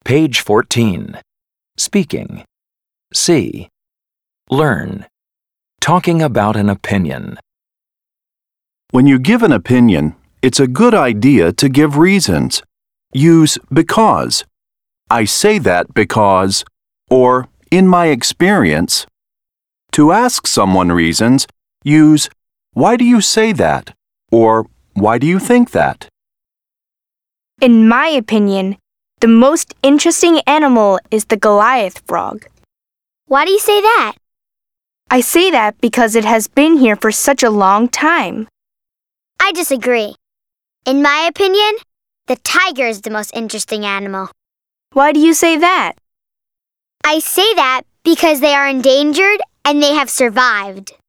Page 14. Speaking. C. Learn. Talking about an opinion. When you give an opinion, it's a good idea to give reasons. Use because. I say that because, or in my experience. To ask someone reasons, use why do you say that, or why do you think that? In my opinion, the most interesting animal is the Goliath frog. Why do you say that? I say that because it has been here for such a long time. I disagree. In my opinion, the tiger is the most interesting animal. Why do you say that? I say that because they are endangered and they have survived.